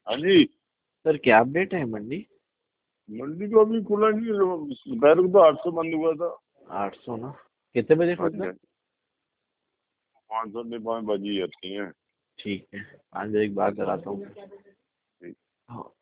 हाँ जी। सर क्या अपडेट है मंडी? मंडी तो अभी खुला नहीं, दोपहर को तो 800 बंद हुआ था। 800 ना? कितने बजे हाँ जी खुलता है? 5 साढ़े 5 बज ही जाती हैं। ठीक है, 5 बजे के बाद कराता हूँ। हाँ।